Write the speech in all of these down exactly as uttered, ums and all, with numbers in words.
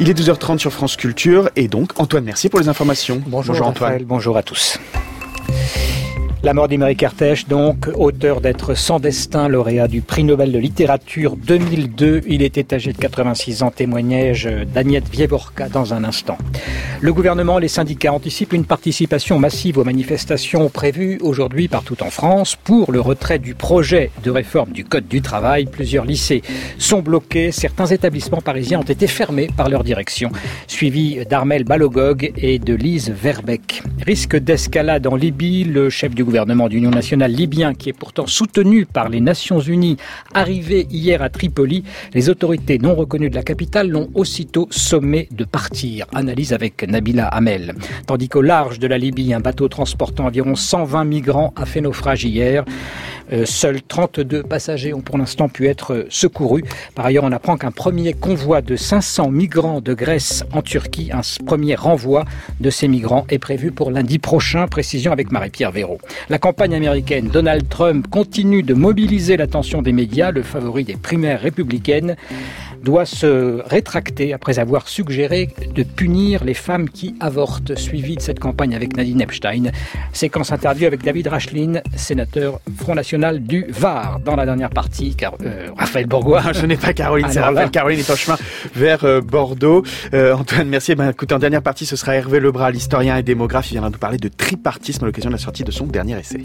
Il est douze heures trente sur France Culture et donc Antoine Mercier pour les informations. Bonjour, bonjour Antoine. Raphaël, bonjour à tous. La mort d'Imre Kertész, donc, auteur d'être sans destin, lauréat du prix Nobel de littérature deux mille deux. Il était âgé de quatre-vingt-six ans, témoignage d'Agnès Wieworka dans un instant. Le gouvernement et les syndicats anticipent une participation massive aux manifestations prévues aujourd'hui partout en France pour le retrait du projet de réforme du Code du travail. Plusieurs lycées sont bloqués. Certains établissements parisiens ont été fermés par leur direction. Suivi d'Armel Balogog et de Lise Verbeek. Risque d'escalade en Libye, le chef du gouvernement Le gouvernement d'Union nationale libyen, qui est pourtant soutenu par les Nations unies, arrivé hier à Tripoli, les autorités non reconnues de la capitale l'ont aussitôt sommé de partir. Analyse avec Nabila Hamel. Tandis qu'au large de la Libye, un bateau transportant environ cent vingt migrants a fait naufrage hier. Euh, seuls trente-deux passagers ont pour l'instant pu être secourus. Par ailleurs, on apprend qu'un premier convoi de cinq cents migrants de Grèce en Turquie, un premier renvoi de ces migrants est prévu pour lundi prochain. Précision avec Marie-Pierre Véraud. La campagne américaine, Donald Trump continue de mobiliser l'attention des médias. Le favori des primaires républicaines doit se rétracter après avoir suggéré de punir les femmes qui avortent. Suivi de cette campagne avec Nadine Epstein. Séquence interview avec David Rachlin, sénateur Front National du Var. Dans la dernière partie, car, euh, Raphaël Bourgois. Je n'ai pas Caroline, c'est Alors Raphaël. là. Caroline est en chemin vers euh, Bordeaux. Euh, Antoine Mercier, ben, écoutez, en dernière partie, ce sera Hervé Lebras, l'historien et démographe. Il viendra nous parler de tripartisme à l'occasion de la sortie de son dernier essai.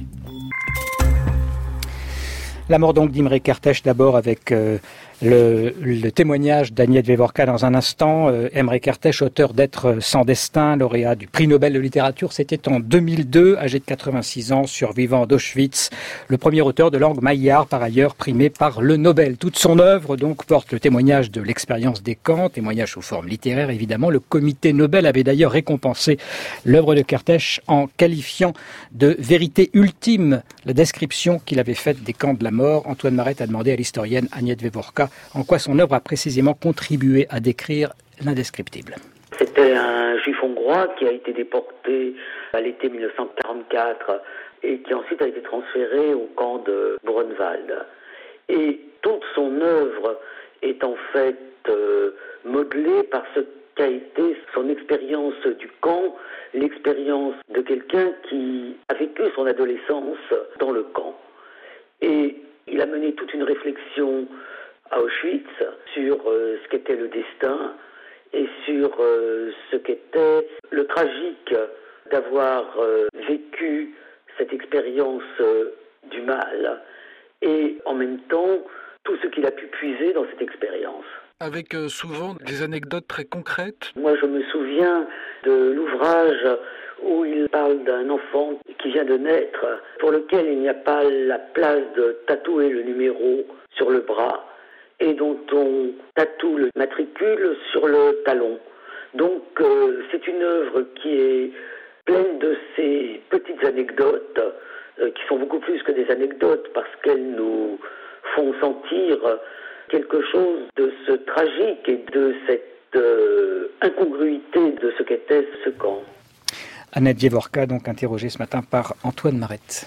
La mort donc d'Imre Kertész d'abord avec euh, le, le témoignage d'Agnès Wieworka dans un instant. Euh, Imre Kertész, auteur d'être sans destin, lauréat du prix Nobel de littérature, c'était en deux mille deux, âgé de quatre-vingt-six ans, survivant d'Auschwitz. Le premier auteur de langue magyare, par ailleurs primé par le Nobel. Toute son œuvre donc porte le témoignage de l'expérience des camps, témoignage sous forme littéraire évidemment. Le comité Nobel avait d'ailleurs récompensé l'œuvre de Kertész en qualifiant de vérité ultime la description qu'il avait faite des camps de la mort. Antoine Marette a demandé à l'historienne Agnès Wieworka en quoi son œuvre a précisément contribué à décrire l'indescriptible. C'était un juif hongrois qui a été déporté à l'été dix-neuf cent quarante-quatre et qui ensuite a été transféré au camp de Buchenwald. Et toute son œuvre est en fait euh, modelée par ce qu'a été son expérience du camp, l'expérience de quelqu'un qui a vécu son adolescence dans le camp. Et il a mené toute une réflexion à Auschwitz sur euh, ce qu'était le destin et sur euh, ce qu'était le tragique d'avoir euh, vécu cette expérience euh, du mal et en même temps tout ce qu'il a pu puiser dans cette expérience. Avec euh, souvent des anecdotes très concrètes. Moi je me souviens de l'ouvrage où il parle d'un enfant qui vient de naître, pour lequel il n'y a pas la place de tatouer le numéro sur le bras, et dont on tatoue le matricule sur le talon. Donc euh, c'est une œuvre qui est pleine de ces petites anecdotes, euh, qui sont beaucoup plus que des anecdotes, parce qu'elles nous font sentir quelque chose de ce tragique et de cette euh, incongruité de ce qu'était ce camp. Agnès Wieworka, donc interrogée ce matin par Antoine Marette.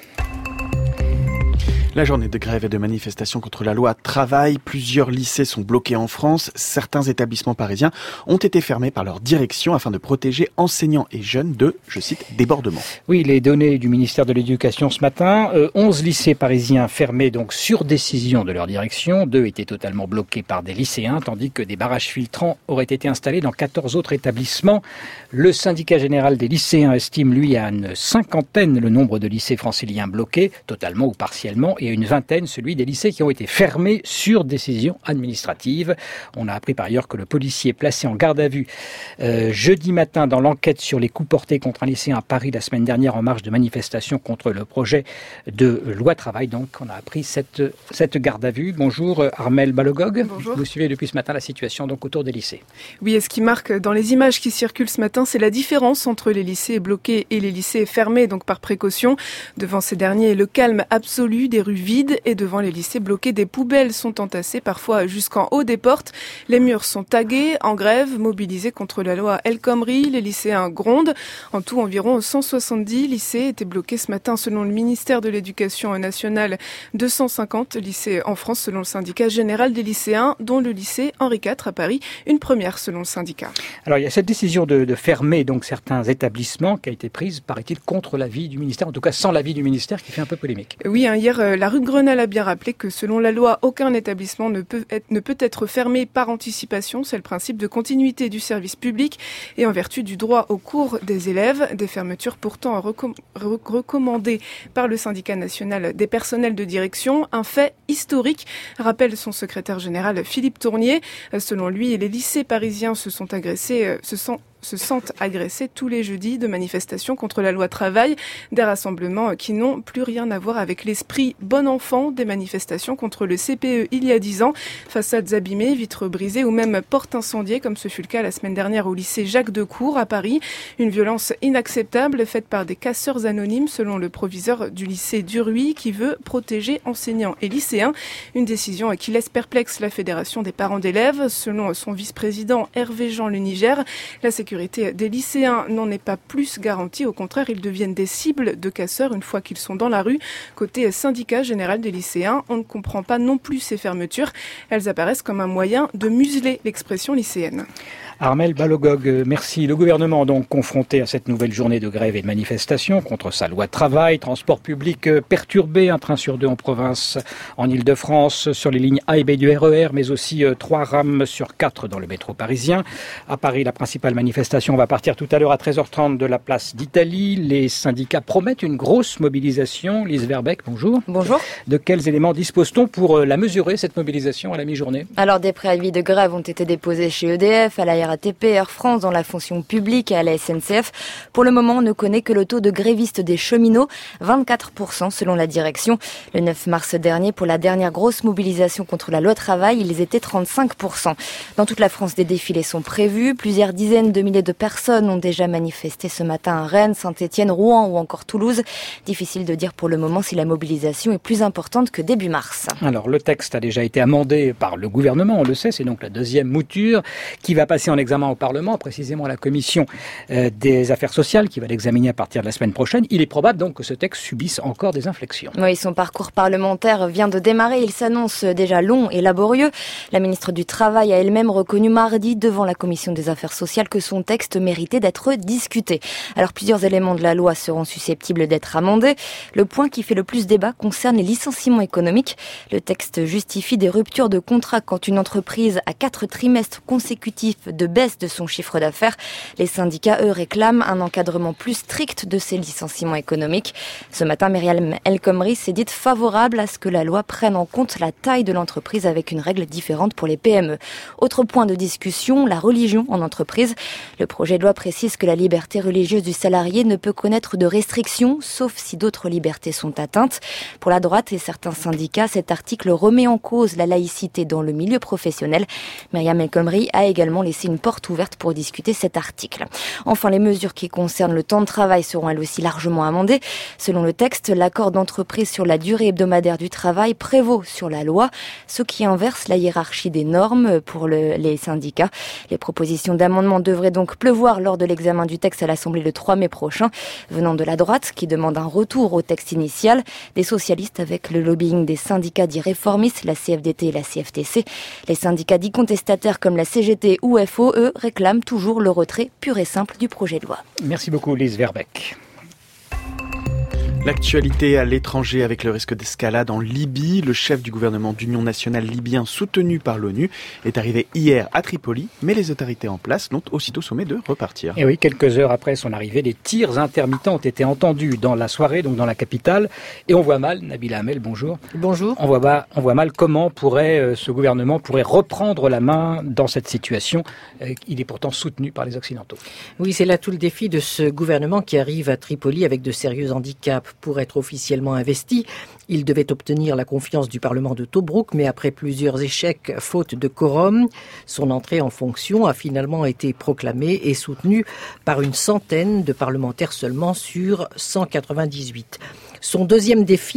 La journée de grève et de manifestation contre la loi travail. Plusieurs lycées sont bloqués en France. Certains établissements parisiens ont été fermés par leur direction afin de protéger enseignants et jeunes de, je cite, débordements. Oui, les données du ministère de l'Éducation ce matin. Euh, onze lycées parisiens fermés donc sur décision de leur direction. Deux étaient totalement bloqués par des lycéens, tandis que des barrages filtrants auraient été installés dans quatorze autres établissements. Le syndicat général des lycéens estime, lui, à une cinquantaine le nombre de lycées franciliens bloqués, totalement ou partiellement, et à une vingtaine celui des lycées qui ont été fermés sur décision administrative. On a appris par ailleurs que le policier placé en garde à vue euh, jeudi matin dans l'enquête sur les coups portés contre un lycéen à Paris la semaine dernière en marge de manifestation contre le projet de loi travail. Donc on a appris cette, cette garde à vue. Bonjour Armel Balogog. Bonjour. Vous suivez depuis ce matin la situation donc autour des lycées. Oui, et ce qui marque dans les images qui circulent ce matin, c'est la différence entre les lycées bloqués et les lycées fermés, donc par précaution. Devant ces derniers, le calme absolu, des rues rues vides et devant les lycées bloqués, des poubelles sont entassées, parfois jusqu'en haut des portes. Les murs sont tagués, en grève, mobilisés contre la loi El Khomri. Les lycéens grondent. En tout, environ cent soixante-dix lycées étaient bloqués ce matin selon le ministère de l'Éducation nationale. deux cent cinquante lycées en France selon le syndicat général des lycéens, dont le lycée Henri quatre à Paris, une première selon le syndicat. Alors il y a cette décision de, de fermer donc certains établissements qui a été prise, paraît-il, contre l'avis du ministère, en tout cas sans l'avis du ministère, qui fait un peu polémique. Oui, hein, hier, euh, la rue de Grenelle a bien rappelé que selon la loi, aucun établissement ne peut être, ne peut être fermé par anticipation. C'est le principe de continuité du service public et en vertu du droit au cours des élèves. Des fermetures pourtant recomm- recommandées par le syndicat national des personnels de direction. Un fait historique, rappelle son secrétaire général Philippe Tournier. Selon lui, les lycées parisiens se sont agressés, se sont se sentent agressés tous les jeudis de manifestations contre la loi travail, des rassemblements qui n'ont plus rien à voir avec l'esprit bon enfant des manifestations contre le C P E il y a dix ans. Façades abîmées, vitres brisées ou même portes incendiées, comme ce fut le cas la semaine dernière au lycée Jacques Decour à Paris. Une violence inacceptable faite par des casseurs anonymes, selon le proviseur du lycée Duruy, qui veut protéger enseignants et lycéens. Une décision qui laisse perplexe la fédération des parents d'élèves. Selon son vice-président Hervé Jean Le Niger, la sécurité La sécurité des lycéens n'en est pas plus garantie. Au contraire, ils deviennent des cibles de casseurs une fois qu'ils sont dans la rue. Côté syndicat général des lycéens, on ne comprend pas non plus ces fermetures. Elles apparaissent comme un moyen de museler l'expression lycéenne. Armel Balogog, merci. Le gouvernement donc confronté à cette nouvelle journée de grève et de manifestation contre sa loi travail, transport public perturbé, un train sur deux en province, en Ile-de-France, sur les lignes A et B du R E R, mais aussi euh, trois rames sur quatre dans le métro parisien. À Paris, la principale manifestation va partir tout à l'heure à treize heures trente de la place d'Italie. Les syndicats promettent une grosse mobilisation. Lise Verbeck, bonjour. Bonjour. De quels éléments dispose-t-on pour euh, la mesurer, cette mobilisation, à la mi-journée ? Alors, des préavis de grève ont été déposés chez E D F, à la R A T P, Air France, dans la fonction publique et à la S N C F. Pour le moment, on ne connaît que le taux de grévistes des cheminots, vingt-quatre pour cent selon la direction. Le neuf mars dernier, pour la dernière grosse mobilisation contre la loi travail, ils étaient trente-cinq pour cent. Dans toute la France, des défilés sont prévus. Plusieurs dizaines de milliers de personnes ont déjà manifesté ce matin à Rennes, Saint-Étienne, Rouen ou encore Toulouse. Difficile de dire pour le moment si la mobilisation est plus importante que début mars. Alors, le texte a déjà été amendé par le gouvernement, on le sait, c'est donc la deuxième mouture qui va passer en examen au Parlement, précisément à la commission euh, des affaires sociales qui va l'examiner à partir de la semaine prochaine. Il est probable donc que ce texte subisse encore des inflexions. Oui, son parcours parlementaire vient de démarrer. Il s'annonce déjà long et laborieux. La ministre du Travail a elle-même reconnu mardi devant la commission des affaires sociales que son texte méritait d'être discuté. Alors plusieurs éléments de la loi seront susceptibles d'être amendés. Le point qui fait le plus débat concerne les licenciements économiques. Le texte justifie des ruptures de contrat quand une entreprise a quatre trimestres consécutifs de baisse de son chiffre d'affaires. Les syndicats, eux, réclament un encadrement plus strict de ces licenciements économiques. Ce matin, Myriam El Khomri s'est dite favorable à ce que la loi prenne en compte la taille de l'entreprise avec une règle différente pour les P M E. Autre point de discussion, la religion en entreprise. Le projet de loi précise que la liberté religieuse du salarié ne peut connaître de restrictions, sauf si d'autres libertés sont atteintes. Pour la droite et certains syndicats, cet article remet en cause la laïcité dans le milieu professionnel. Myriam El Khomri a également laissé une porte ouverte pour discuter cet article. Enfin, les mesures qui concernent le temps de travail seront elles aussi largement amendées. Selon le texte, l'accord d'entreprise sur la durée hebdomadaire du travail prévaut sur la loi, ce qui inverse la hiérarchie des normes pour le, les syndicats. Les propositions d'amendement devraient donc pleuvoir lors de l'examen du texte à l'Assemblée le trois mai prochain, venant de la droite qui demande un retour au texte initial, des socialistes avec le lobbying des syndicats dits réformistes, la C F D T et la C F T C. Les syndicats dits contestataires comme la C G T ou F O, eux, réclament toujours le retrait pur et simple du projet de loi. Merci beaucoup, Lise Verbeck. L'actualité à l'étranger avec le risque d'escalade en Libye. Le chef du gouvernement d'union nationale libyen soutenu par l'ONU est arrivé hier à Tripoli, mais les autorités en place l'ont aussitôt sommé de repartir. Et oui, quelques heures après son arrivée, des tirs intermittents ont été entendus dans la soirée, donc dans la capitale. Et on voit mal, Nabila Hamel, bonjour. Bonjour. On voit, pas, on voit mal comment pourrait, euh, ce gouvernement pourrait reprendre la main dans cette situation. Euh, il est pourtant soutenu par les Occidentaux. Oui, c'est là tout le défi de ce gouvernement qui arrive à Tripoli avec de sérieux handicaps. Pour être officiellement investi, il devait obtenir la confiance du Parlement de Tobrouk, mais après plusieurs échecs, faute de quorum, son entrée en fonction a finalement été proclamée et soutenue par une centaine de parlementaires seulement sur cent quatre-vingt-dix-huit. Son deuxième défi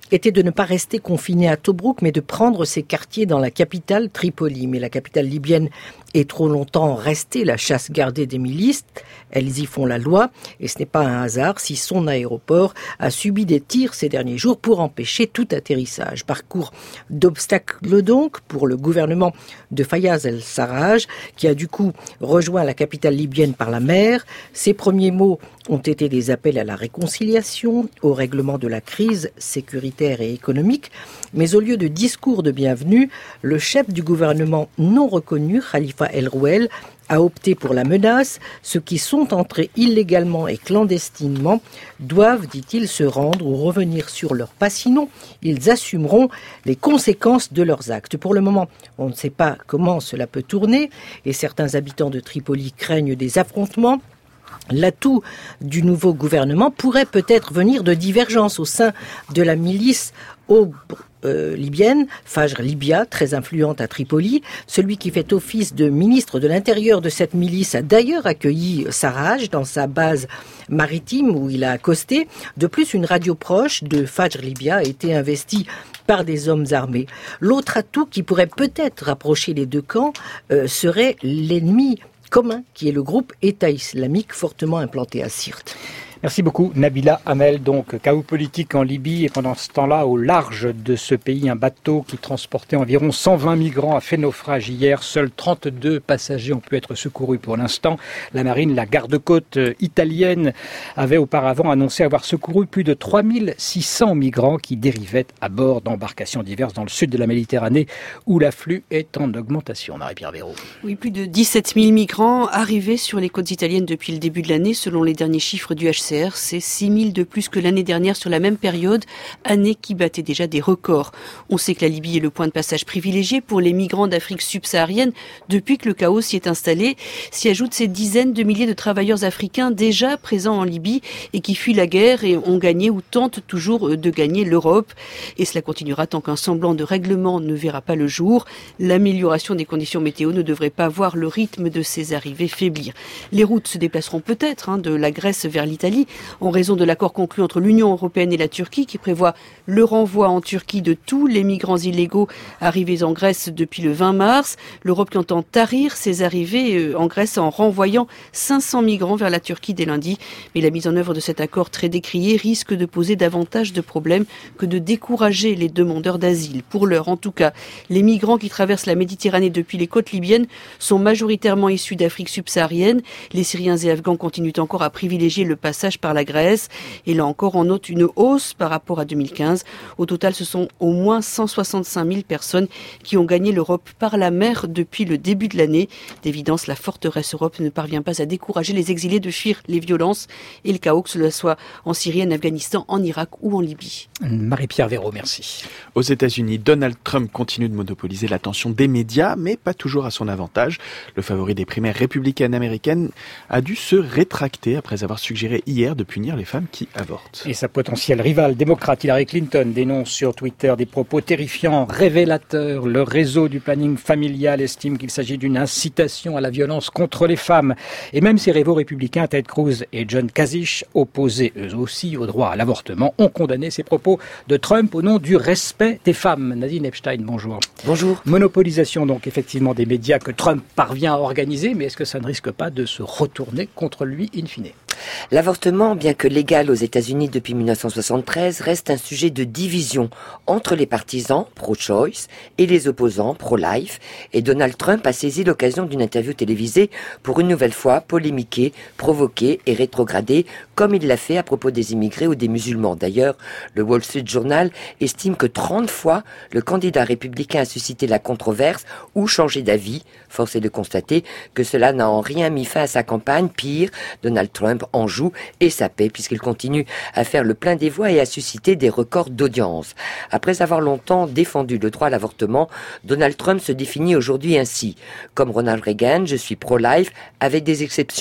était de ne pas rester confiné à Tobrouk, mais de prendre ses quartiers dans la capitale, Tripoli. Mais la capitale libyenne est trop longtemps restée la chasse gardée des milices. Elles y font la loi, et ce n'est pas un hasard si son aéroport a subi des tirs ces derniers jours pour empêcher tout atterrissage. Parcours d'obstacles donc pour le gouvernement de Fayez el-Sarraj, qui a du coup rejoint la capitale libyenne par la mer. Ses premiers mots ont été des appels à la réconciliation, au règlement de la crise sécuritaire et économique. Mais au lieu de discours de bienvenue, le chef du gouvernement non reconnu, Khalifa El-Rouel, a opté pour la menace. Ceux qui sont entrés illégalement et clandestinement doivent, dit-il, se rendre ou revenir sur leur pas. Sinon, ils assumeront les conséquences de leurs actes. Pour le moment, on ne sait pas comment cela peut tourner et certains habitants de Tripoli craignent des affrontements. L'atout du nouveau gouvernement pourrait peut-être venir de divergences au sein de la milice au Euh, libyenne, Fajr Libya, très influente à Tripoli. Celui qui fait office de ministre de l'Intérieur de cette milice a d'ailleurs accueilli Sarraj dans sa base maritime où il a accosté. De plus, une radio proche de Fajr Libya a été investie par des hommes armés. L'autre atout qui pourrait peut-être rapprocher les deux camps euh, serait l'ennemi commun, qui est le groupe État islamique fortement implanté à Sirte. Merci beaucoup Nabila Hamel. Donc chaos politique en Libye et pendant ce temps-là, au large de ce pays, un bateau qui transportait environ cent vingt migrants a fait naufrage hier. Seuls trente-deux passagers ont pu être secourus pour l'instant. La marine, la garde-côte italienne, avait auparavant annoncé avoir secouru plus de trois mille six cents migrants qui dérivaient à bord d'embarcations diverses dans le sud de la Méditerranée où l'afflux est en augmentation. Marie-Pierre Véraud. Oui, plus de dix-sept mille migrants arrivés sur les côtes italiennes depuis le début de l'année, selon les derniers chiffres du H C R. C'est six mille de plus que l'année dernière sur la même période, année qui battait déjà des records. On sait que la Libye est le point de passage privilégié pour les migrants d'Afrique subsaharienne depuis que le chaos s'y est installé. S'y ajoutent ces dizaines de milliers de travailleurs africains déjà présents en Libye et qui fuient la guerre et ont gagné ou tentent toujours de gagner l'Europe. Et cela continuera tant qu'un semblant de règlement ne verra pas le jour. L'amélioration des conditions météo ne devrait pas voir le rythme de ces arrivées faiblir. Les routes se déplaceront peut-être hein, de la Grèce vers l'Italie en raison de l'accord conclu entre l'Union européenne et la Turquie qui prévoit le renvoi en Turquie de tous les migrants illégaux arrivés en Grèce depuis le vingt mars. L'Europe qui entend tarir ces arrivées en Grèce en renvoyant cinq cents migrants vers la Turquie dès lundi. Mais la mise en œuvre de cet accord très décrié risque de poser davantage de problèmes que de décourager les demandeurs d'asile. Pour l'heure, en tout cas, les migrants qui traversent la Méditerranée depuis les côtes libyennes sont majoritairement issus d'Afrique subsaharienne. Les Syriens et Afghans continuent encore à privilégier le passage par la Grèce. Et là encore, on note une hausse par rapport à deux mille quinze. Au total, ce sont au moins cent soixante-cinq mille personnes qui ont gagné l'Europe par la mer depuis le début de l'année. D'évidence, la forteresse Europe ne parvient pas à décourager les exilés de fuir les violences et le chaos, que ce soit en Syrie, en Afghanistan, en Irak ou en Libye. Marie-Pierre Véraud, merci. Aux États-Unis, Donald Trump continue de monopoliser l'attention des médias, mais pas toujours à son avantage. Le favori des primaires républicaines américaines a dû se rétracter après avoir suggéré hier de punir les femmes qui avortent. Et sa potentielle rivale démocrate Hillary Clinton dénonce sur Twitter des propos terrifiants, révélateurs. Le réseau du planning familial estime qu'il s'agit d'une incitation à la violence contre les femmes. Et même ses rivaux républicains, Ted Cruz et John Kasich, opposés eux aussi au droit à l'avortement, ont condamné ces propos de Trump au nom du respect des femmes. Nadine Epstein, bonjour. Bonjour. Monopolisation donc effectivement des médias que Trump parvient à organiser, mais est-ce que ça ne risque pas de se retourner contre lui in fine ? L'avortement, bien que légal aux États-Unis depuis mille neuf cent soixante-treize, reste un sujet de division entre les partisans pro-choice et les opposants pro-life. Et Donald Trump a saisi l'occasion d'une interview télévisée pour une nouvelle fois polémiquer, provoquer et rétrograder, comme il l'a fait à propos des immigrés ou des musulmans. D'ailleurs, le Wall Street Journal estime que trente fois le candidat républicain a suscité la controverse ou changé d'avis. Force est de constater que cela n'a en rien mis fin à sa campagne. Pire, Donald Trump en joue et sa paix puisqu'il continue à faire le plein des voix et à susciter des records d'audience. Après avoir longtemps défendu le droit à l'avortement, Donald Trump se définit aujourd'hui ainsi. Comme Ronald Reagan, je suis pro-life avec des exceptions.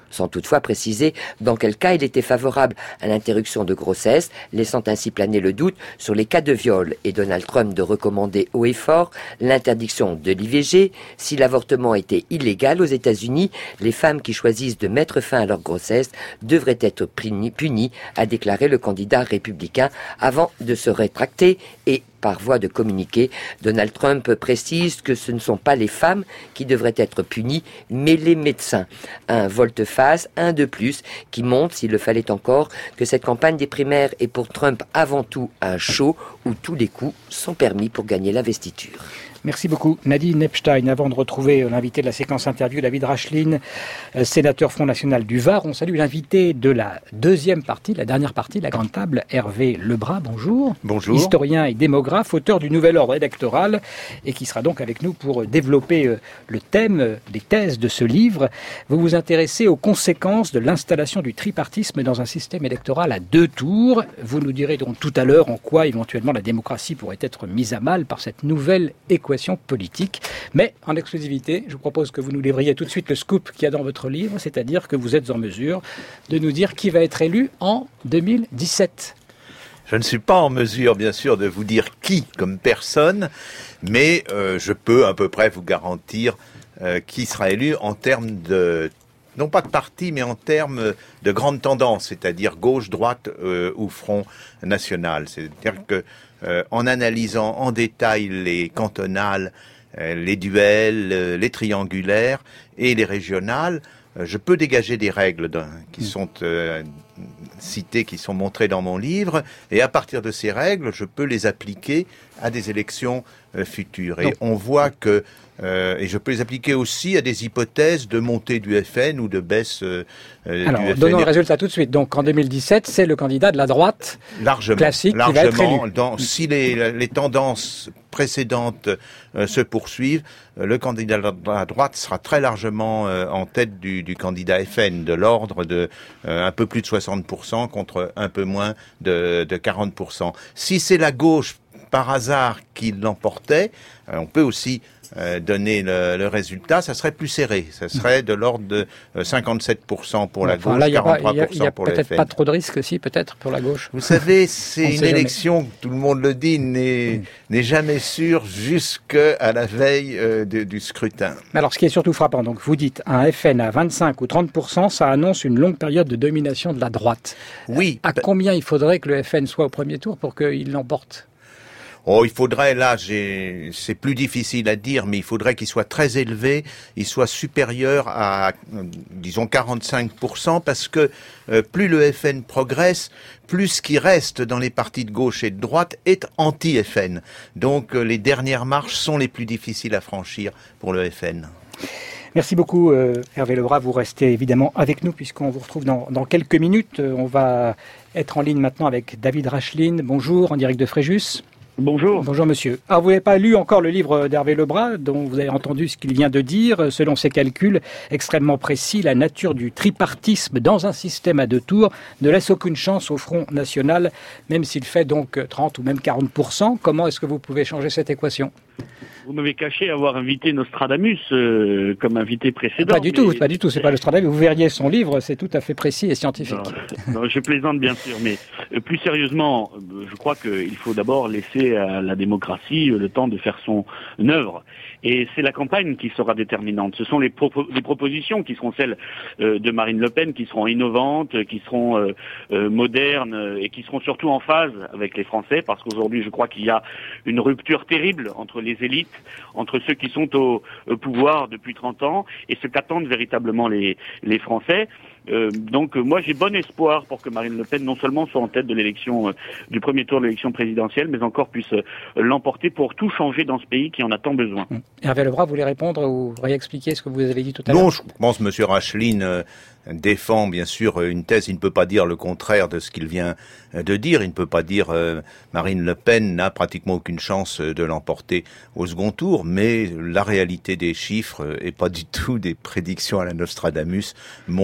sans toutefois préciser dans quel cas il était favorable à l'interruption de grossesse, laissant ainsi planer le doute sur les cas de viol, et Donald Trump de recommander haut et fort l'interdiction de l'I V G. Si l'avortement était illégal aux États-Unis, les femmes qui choisissent de mettre fin à leur grossesse devraient être punies, a déclaré le candidat républicain avant de se rétracter. Et par voie de communiqué, Donald Trump précise que ce ne sont pas les femmes qui devraient être punies, mais les médecins. Un volte-face, un de plus, qui montre, s'il le fallait encore, que cette campagne des primaires est pour Trump avant tout un show où tous les coups sont permis pour gagner l'investiture. Merci beaucoup Nadine Epstein. Avant de retrouver l'invité de la séquence interview, David Rachlin, sénateur Front National du Var, on salue l'invité de la deuxième partie, la dernière partie de la grande table, Hervé Lebras. Bonjour. Bonjour. Historien et démographe, auteur du Nouvel Ordre électoral, et qui sera donc avec nous pour développer le thème des thèses de ce livre. Vous vous intéressez aux conséquences de l'installation du tripartisme dans un système électoral à deux tours. Vous nous direz donc tout à l'heure en quoi éventuellement la démocratie pourrait être mise à mal par cette nouvelle équation politique. Mais en exclusivité, je vous propose que vous nous livriez tout de suite le scoop qu'il y a dans votre livre, c'est-à-dire que vous êtes en mesure de nous dire qui va être élu en deux mille dix-sept. Je ne suis pas en mesure, bien sûr, de vous dire qui comme personne, mais euh, je peux à peu près vous garantir euh, qui sera élu en termes de, non pas de parti, mais en termes de grandes tendances, c'est-à-dire gauche, droite euh, ou Front National. C'est-à-dire que Euh, en analysant en détail les cantonales, euh, les duels, euh, les triangulaires et les régionales, euh, je peux dégager des règles qui sont euh, citées, qui sont montrées dans mon livre, et à partir de ces règles, je peux les appliquer à des élections euh, futures. Et on voit que Euh, et je peux les appliquer aussi à des hypothèses de montée du F N ou de baisse euh, Alors, du F N. donnons le résultat tout de suite. Donc, en deux mille dix-sept, c'est le candidat de la droite largement, classique largement, qui va être élu. Dans, si les, les tendances précédentes euh, se poursuivent, euh, le candidat de la droite sera très largement euh, en tête du, du candidat F N, de l'ordre de euh, un peu plus de soixante pour cent contre un peu moins de, de quarante pour cent. Si c'est la gauche, par hasard, qui l'emportait, euh, on peut aussi Euh, donner le, le résultat, ça serait plus serré. Ça serait de l'ordre de euh, cinquante-sept pour cent pour la enfin, gauche, là, y a quarante-trois pour cent pas, y a, y a pour le F N. peut-être pas trop de risques, si, peut-être, pour la gauche. Vous savez, c'est une élection, jamais. tout le monde le dit, n'est, mmh. n'est jamais sûre jusqu'à la veille euh, de, du scrutin. Mais alors, ce qui est surtout frappant, donc vous dites, un F N à vingt-cinq ou trente pour cent, ça annonce une longue période de domination de la droite. Oui. À bah, combien il faudrait que le F N soit au premier tour pour qu'il l'emporte ? Oh, il faudrait, là, j'ai, c'est plus difficile à dire, mais il faudrait qu'il soit très élevé, il soit supérieur à, euh, disons, quarante-cinq pour cent, parce que euh, plus le F N progresse, plus ce qui reste dans les partis de gauche et de droite est anti-F N. Donc, euh, les dernières marches sont les plus difficiles à franchir pour le F N. Merci beaucoup euh, Hervé Lebras, vous restez évidemment avec nous puisqu'on vous retrouve dans, dans quelques minutes. Euh, on va être en ligne maintenant avec David Rachlin. Bonjour, en direct de Fréjus. Bonjour. Bonjour monsieur. Alors vous n'avez pas lu encore le livre d'Hervé Lebras, dont vous avez entendu ce qu'il vient de dire. Selon ses calculs extrêmement précis, la nature du tripartisme dans un système à deux tours ne laisse aucune chance au Front National, même s'il fait donc trente ou même quarante pour cent. Comment est-ce que vous pouvez changer cette équation ? Vous m'avez caché avoir invité Nostradamus euh, comme invité précédent. Pas du tout, pas du tout, c'est pas Nostradamus. Vous verriez son livre, c'est tout à fait précis et scientifique. Non, non, je plaisante bien sûr, mais euh, plus sérieusement, je crois qu'il faut d'abord laisser à la démocratie le temps de faire son œuvre. Et c'est la campagne qui sera déterminante. Ce sont les, propos, les propositions qui seront celles euh, de Marine Le Pen, qui seront innovantes, qui seront euh, euh, modernes et qui seront surtout en phase avec les Français, parce qu'aujourd'hui, je crois qu'il y a une rupture terrible entre les élites, entre ceux qui sont au, au pouvoir depuis trente ans et ce qu'attendent véritablement les, les Français. Euh, donc euh, moi j'ai bon espoir pour que Marine Le Pen non seulement soit en tête de l'élection euh, du premier tour de l'élection présidentielle, mais encore puisse euh, l'emporter pour tout changer dans ce pays qui en a tant besoin. Hervé Lebras, vous voulez répondre ou réexpliquer ce que vous avez dit tout à l'heure? Non, je pense que M. Rachlin euh, défend bien sûr une thèse. Il ne peut pas dire le contraire de ce qu'il vient de dire. Il ne peut pas dire euh, Marine Le Pen n'a pratiquement aucune chance de l'emporter au second tour, mais la réalité des chiffres et pas du tout des prédictions à la Nostradamus montre qu'elle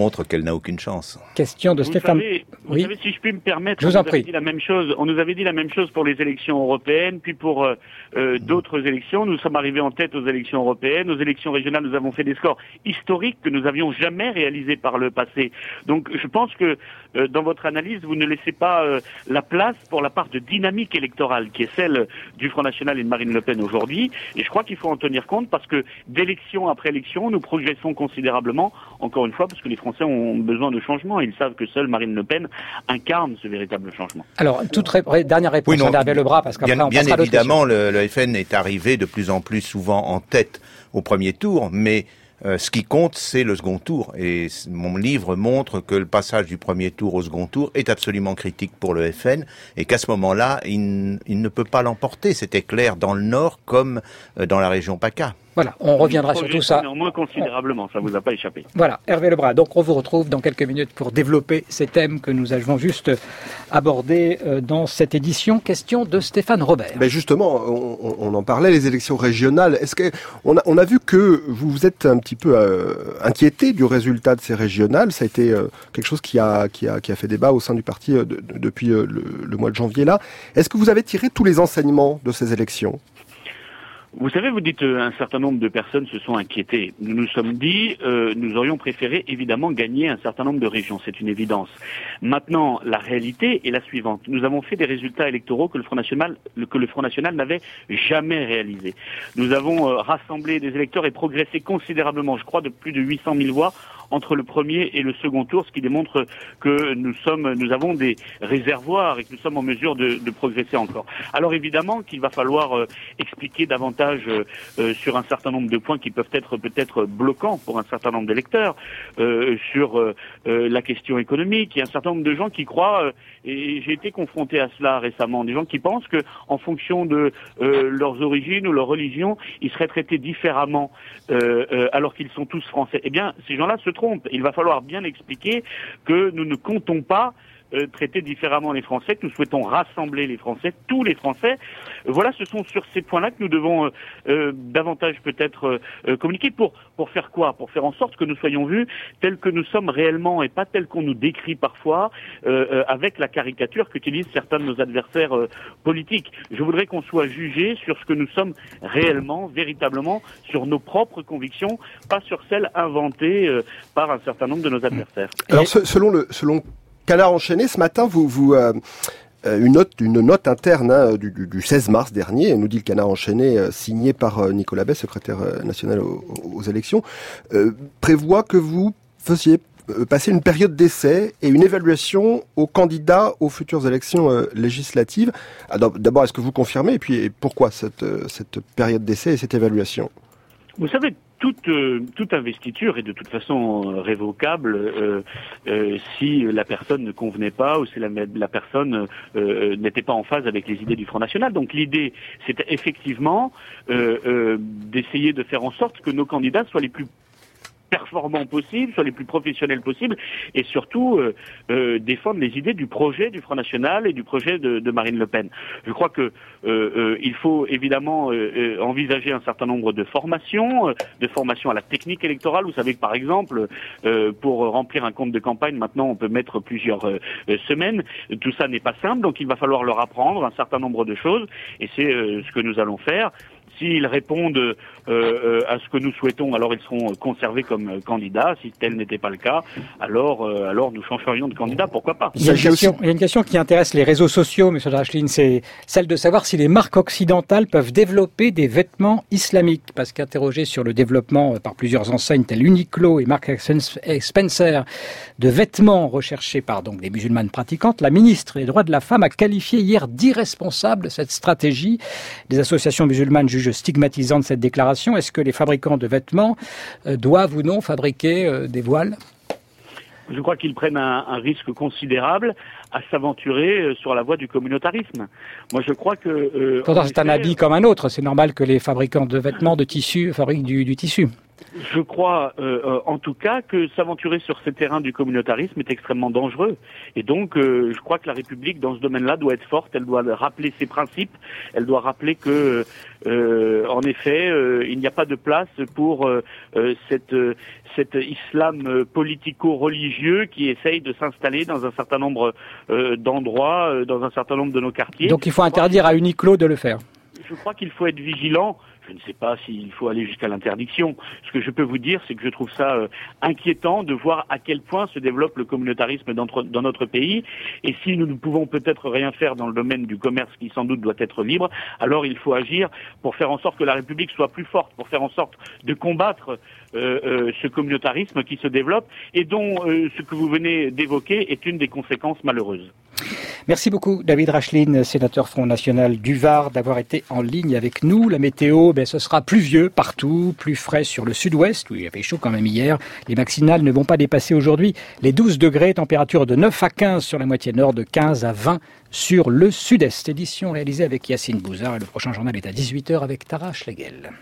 n'a aucune chance. Question de vous Stéphane. Savez, vous oui. savez, si je puis me permettre, je vous on en nous avait prie. dit la même chose. On nous avait dit la même chose pour les élections européennes, puis pour euh, euh, d'autres élections. Nous sommes arrivés en tête aux élections européennes, aux élections régionales. Nous avons fait des scores historiques que nous avions jamais réalisés par le passé. Donc, je pense que euh, dans votre analyse, vous ne laissez pas euh, la place pour la part de dynamique électorale qui est celle du Front National et de Marine Le Pen aujourd'hui. Et je crois qu'il faut en tenir compte parce que d'élection après élection, nous progressons considérablement. Encore une fois, parce que les Français ont besoin de changement. Ils savent que seule Marine Le Pen incarne ce véritable changement. Alors, toute ré- dernière réponse Oui, non, d'Hervé Lebras, parce qu'après bien, on bien passera à l'autre évidemment, le, le F N est arrivé de plus en plus souvent en tête au premier tour, mais euh, ce qui compte, c'est le second tour. Et mon livre montre que le passage du premier tour au second tour est absolument critique pour le F N, et qu'à ce moment-là, il, il ne peut pas l'emporter. C'était clair dans le Nord comme dans la région PACA. Voilà, on reviendra sur tout ça. Néanmoins considérablement, ça vous a pas échappé. Voilà, Hervé Lebras. Donc on vous retrouve dans quelques minutes pour développer ces thèmes que nous avons juste abordés dans cette édition. Question de Stéphane Robert. Ben justement, on, on en parlait, les élections régionales. Est-ce que on a, on a vu que vous vous êtes un petit peu euh, inquiété du résultat de ces régionales. Ça a été euh, quelque chose qui a, qui a, qui a fait débat au sein du parti euh, de, de, depuis euh, le, le mois de janvier là. Est-ce que vous avez tiré tous les enseignements de ces élections ? Vous savez, vous dites euh, un certain nombre de personnes se sont inquiétées. Nous nous sommes dit, euh, nous aurions préféré évidemment gagner un certain nombre de régions, c'est une évidence. Maintenant, la réalité est la suivante. Nous avons fait des résultats électoraux que le Front National, que le Front National n'avait jamais réalisés. Nous avons euh, rassemblé des électeurs et progressé considérablement, je crois, de plus de huit cent mille voix entre le premier et le second tour, ce qui démontre que nous sommes, nous avons des réservoirs et que nous sommes en mesure de, de progresser encore. Alors évidemment qu'il va falloir euh, expliquer davantage euh, euh, sur un certain nombre de points qui peuvent être peut-être bloquants pour un certain nombre d'électeurs, euh, sur euh, euh, la question économique. Il y a un certain nombre de gens qui croient, euh, et j'ai été confronté à cela récemment, des gens qui pensent que en fonction de euh, leurs origines ou leur religion, ils seraient traités différemment euh, euh, alors qu'ils sont tous français. Eh bien, ces gens-là se trompent. Il va falloir bien expliquer que nous ne comptons pas Euh, traiter différemment les Français, que nous souhaitons rassembler les Français, tous les Français. Euh, voilà, ce sont sur ces points-là que nous devons euh, euh, davantage peut-être euh, communiquer. Pour pour faire quoi ? Pour faire en sorte que nous soyons vus tels que nous sommes réellement et pas tels qu'on nous décrit parfois euh, euh, avec la caricature qu'utilisent certains de nos adversaires euh, politiques. Je voudrais qu'on soit jugé sur ce que nous sommes réellement, véritablement, sur nos propres convictions, pas sur celles inventées euh, par un certain nombre de nos adversaires. Alors, ce, selon le selon Canard enchaîné, ce matin, vous, vous euh, une note, une note interne hein, du, du, du seize mars dernier, nous dit le Canard enchaîné, euh, signé par euh, Nicolas Bay, secrétaire euh, national aux, aux élections, euh, prévoit que vous faisiez euh, passer une période d'essai et une évaluation aux candidats aux futures élections euh, législatives. Alors, d'abord, est-ce que vous confirmez ? Et puis, et pourquoi cette, euh, cette période d'essai et cette évaluation ? Vous savez, toute, euh, toute investiture est de toute façon euh, révocable euh, euh, si la personne ne convenait pas ou si la, la personne euh, n'était pas en phase avec les idées du Front National. Donc l'idée, c'était effectivement euh, euh, d'essayer de faire en sorte que nos candidats soient les plus performants possibles, soient les plus professionnels possibles, et surtout euh, euh, défendre les idées du projet du Front National et du projet de, de Marine Le Pen. Je crois que euh, euh, il faut évidemment euh, euh, envisager un certain nombre de formations, euh, de formations à la technique électorale. Vous savez que par exemple, euh, pour remplir un compte de campagne, maintenant on peut mettre plusieurs euh, semaines. Tout ça n'est pas simple, donc il va falloir leur apprendre un certain nombre de choses, et c'est euh, ce que nous allons faire. S'ils répondent euh, euh, à ce que nous souhaitons, alors ils seront conservés comme candidats. Si tel n'était pas le cas, alors euh, alors nous changerions de candidat, pourquoi pas. Il y a une question, il y a une question qui intéresse les réseaux sociaux, M. Drachlin, c'est celle de savoir si les marques occidentales peuvent développer des vêtements islamiques. Parce qu'interrogé sur le développement par plusieurs enseignes telles Uniqlo et Marks and Spencer de vêtements recherchés par donc des musulmanes pratiquantes, la ministre des droits de la femme a qualifié hier d'irresponsable cette stratégie. Des associations musulmanes jugent stigmatisante cette déclaration. Est-ce que les fabricants de vêtements euh, doivent ou non fabriquer euh, des voiles ? Je crois qu'ils prennent un, un risque considérable à s'aventurer euh, sur la voie du communautarisme. Moi, je crois que... Euh, Pourtant, c'est un habit comme un autre. C'est normal que les fabricants de vêtements de tissu fabriquent du, du tissu. Je crois, euh, en tout cas, que s'aventurer sur ces terrains du communautarisme est extrêmement dangereux. Et donc, euh, je crois que la République, dans ce domaine-là, doit être forte. Elle doit rappeler ses principes. Elle doit rappeler que, euh, en effet, euh, il n'y a pas de place pour euh, euh, cette, euh, cet islam politico-religieux qui essaye de s'installer dans un certain nombre euh, d'endroits, euh, dans un certain nombre de nos quartiers. Donc, il faut interdire à Uniqlo de le faire. Je crois qu'il faut être vigilant. Je ne sais pas s'il faut aller jusqu'à l'interdiction. Ce que je peux vous dire, c'est que je trouve ça euh, inquiétant de voir à quel point se développe le communautarisme dans, dans notre pays. Et si nous ne pouvons peut-être rien faire dans le domaine du commerce qui sans doute doit être libre, alors il faut agir pour faire en sorte que la République soit plus forte, pour faire en sorte de combattre euh, euh, ce communautarisme qui se développe et dont euh, ce que vous venez d'évoquer est une des conséquences malheureuses. Merci beaucoup David Racheline, sénateur Front National du Var, d'avoir été en ligne avec nous. La météo, ben, ce sera pluvieux partout, plus frais sur le sud-ouest, où il a fait chaud quand même hier. Les maximales ne vont pas dépasser aujourd'hui les douze degrés, température de neuf à quinze sur la moitié nord, de quinze à vingt sur le sud-est. Édition réalisée avec Yacine Bouzard et le prochain journal est à dix-huit heures avec Tara Schlegel.